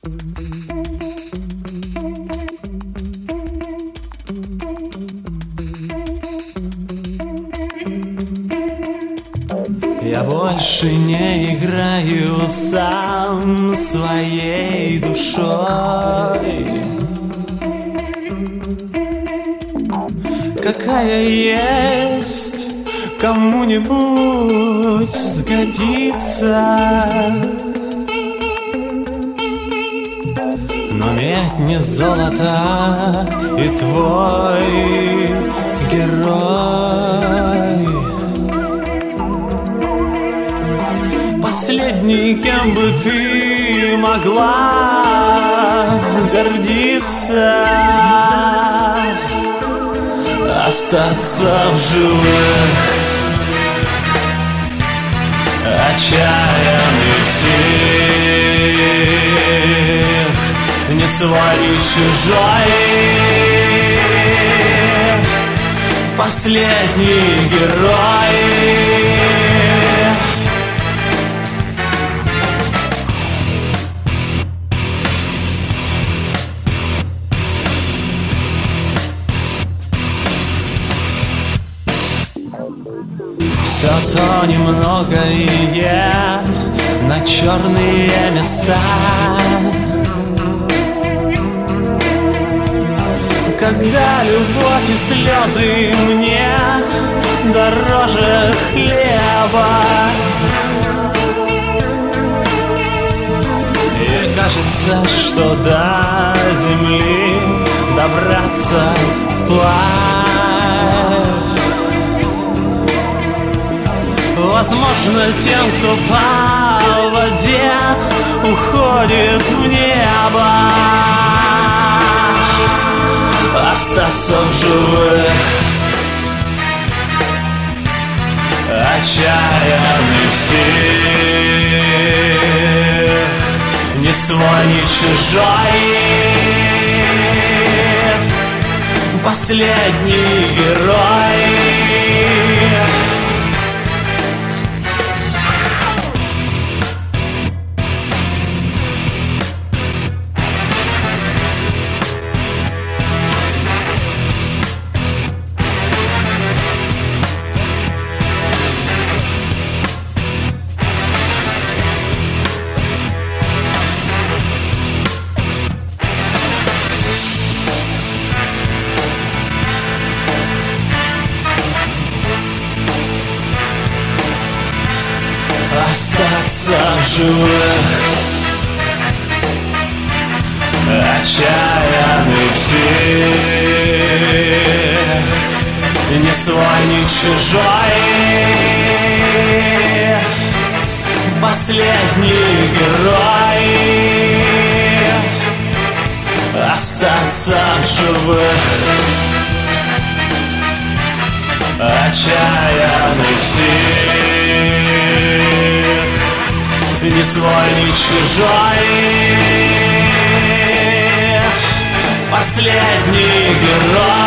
Я больше не играю сам своей душой, какая есть, кому-нибудь сгодится. Но медь не золото, и твой герой последний, кем бы ты могла гордиться, остаться в живых, отчаянный псих, не свой, не чужой, последний герой. Все то немногое на черные места, когда любовь и слезы мне дороже хлеба. И кажется, что до земли добраться вплавь возможно тем, кто по воде уходит в небо, остаться в живых, отчаянный псих, не свой, не чужой, последний герой. Остаться в живых, отчаянный псих, не свой, не чужой, последний герой. Остаться в живых, отчаянный псих, не свой, не чужой, последний герой.